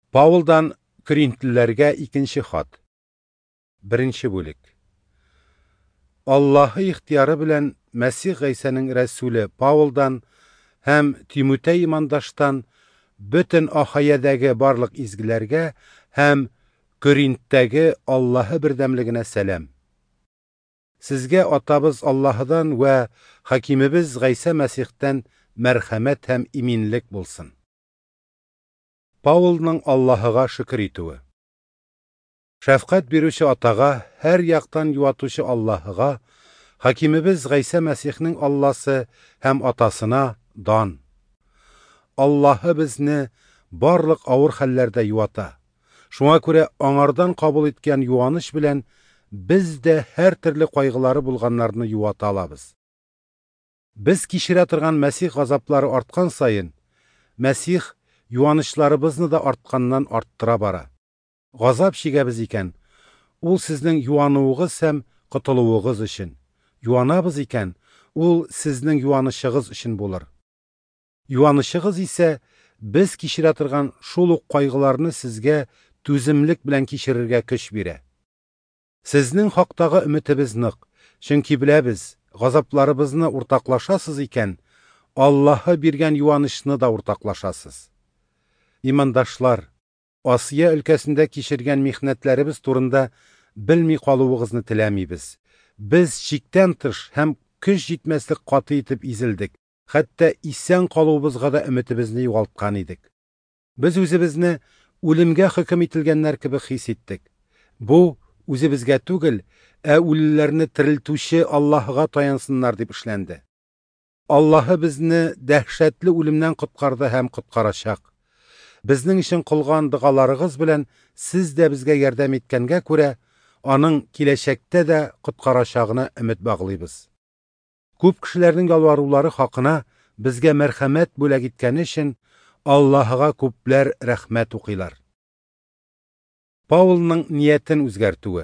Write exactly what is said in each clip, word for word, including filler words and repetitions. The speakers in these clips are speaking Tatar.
Павылдан Коринтлілерге икенче хат. Беренче бүлек. Аллаһы ихтияры белән Мәсих Гайсаның рәсүле Павылдан һәм Тимотей имандаштан бөтен Ахаядәге барлык изгеләргә һәм Коринттәге Аллаһы бердәмлегенә сәлам. Сезгә атабыз Аллаһыдан вә хакимебез Гайса Мәсихтән мәрхәмәт һәм иминлек булсын. Павылның Аллаһыга шөкер итүе. Шәфкать бирүче атага, һәр яктан юатучы Аллаһыга, хакимебез Гайса Мәсихнең Алласы һәм атасына дан. Аллаһы безне барлык авыр хәлләрдә юата. Шуңа күрә аңардан кабул иткән юаныш белән без дә һәр төрле кайгылары булганнарны юата алабыз. Без кичерә торган Мәсих газаплары арткан сайын, Мәсих юанышларыбызны да артканнан арттыра бара. Газап чигәбез икән, ул сезнең юануыгыз һәм котылуыгыз өчен. Юанабыз икән, ул сезнең юанышыгыз өчен булыр. Юанышыгыз исә без кичерә торган шул ук кайгыларны сезгә түземлек белән кичерергә көч бирә. Сезнең хактагы өметебез нык, чөнки беләбез, газапларыбызны уртаклашасыз икән, Аллаһы биргән юанышны да уртаклашасыз. Имандашлар, Асия өлкәсендә кичергән михнәтләребез турында белми калуыгызны теләмибез. Без чиктән тыш һәм көч җитмәслек каты итеп изелдек. Хәтта исән калуыбызга да өметебезне югалткан идек. Без үзебезне үлемгә хөкем ителгәннәр кебек хис иттек. Бу үзебезгә түгел, ә үлеләрне терелтүче Аллаһыга таянсыннар дип эшләнде. Аллаһы безне дәһшәтле үлемнән коткарды һәм коткарачак. Безнең өчен кылган дугаларыгыз белән сез дә безгә ярдәм иткәнгә күрә, аның киләчәктә дә коткарачагына өмет баглыйбыз. Күп кешеләрнең ялварулары хакына безгә мәрхәмәт бүләк иткәне өчен Аллаһыга күпләр рәхмәт укыйлар. Павылның ниятен үзгәртүе.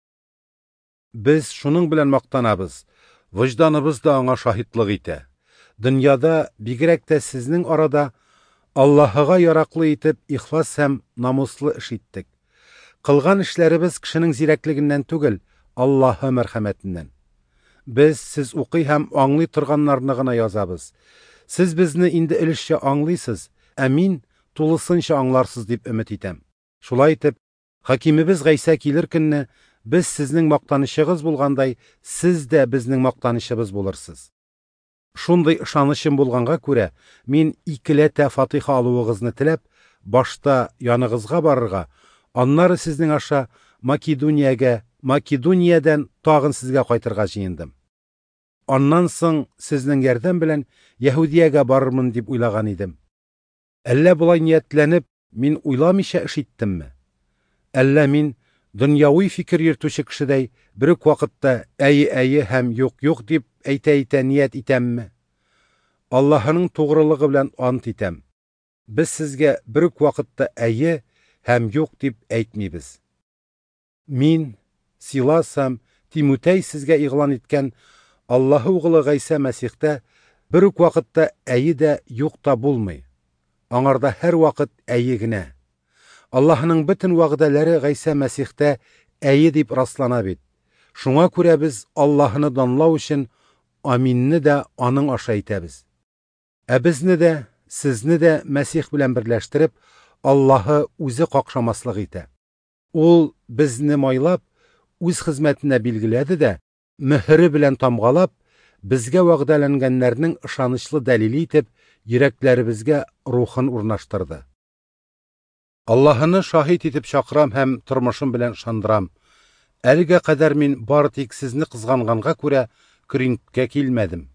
Без шуның белән мактанабыз, вөҗданыбыз да аңа шаһитлык итә. Дөньяда, бигрәк тә сезнең арада Аллаһыга яраклы итеп ихлас һәм намуслы эш иттек. Кылган эшләребез кешенең зирәклегеннән түгел, Аллаһы мәрхәмәтеннән. Без сез укый һәм аңлый торганнарны гына язабыз. Сез безне инде өлешчә аңлыйсыз, ә мин тулысынча аңларсыз дип өмет итәм. Шулай итеп, хакимебез Гайса килер көнне без сезнең мактанышыгыз булгандай, сез дә безнең мактанышыбыз булырсыз. Шундый ышанычым булганга күрә, мин икеләтә фатиха алуыгызны теләп, башта яныгызга барырга, аннары сезнең аша Македониягә, Македониядән тагын сезгә кайтырга җыендым. Аннан соң сезнең ярдәм белән Яһудиягә барырмын дип уйлаган идем. Әллә булай ниятләнеп, мин уйламыйча эш иттемме? Әллә мин дөньяви фикер йөртүче кешедәй бер үк вакытта әйе-әйе һәм юк-юк дип әйтә-әйтә ният итәмме? Аллаһының тугрылыгы белән ант итәм. Без сезгә бер үк вакытта әйе һәм юк дип әйтмибез. Мин, Силас һәм Тимотей сезгә игълан иткән Аллаһы угылы Гайса Мәсихтә бер үк вакытта әйе дә юк та булмый. Аңарда һәр вакыт әйе генә. Аллаһның бөтен вәгъдәләре Гайса Мәсихтә әйе дип раслана бит. Шуңа күрә без Аллаһны данлау өчен аминне дә аның аша әйтәбез. Ә безне дә, сезне дә Мәсих белән берләштереп, Аллаһы үзе какшамаслык итә. Ул безне майлап, үз хезмәтенә билгеләде дә, мөһере белән тамгалап, безгә вәгъдәләнгәннәрнең ышанычлы дәлиле итеп, йөрәкләребезгә рухын урнаштырды. Аллаһыны шаһит итеп чакырам һәм тормышым белән ышандырам. Әлегә кадәр мин бары тик сезне кызганганга күрә Коринткә килмәдем.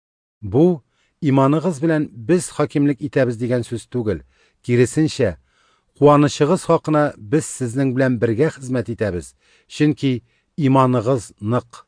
Бу иманыгыз белән без хакимлек итәбез дигән сүз түгел. Киресенчә, куанычыгыз хакына без сезнең белән бергә хезмәт итәбез, чөнки иманыгыз нык.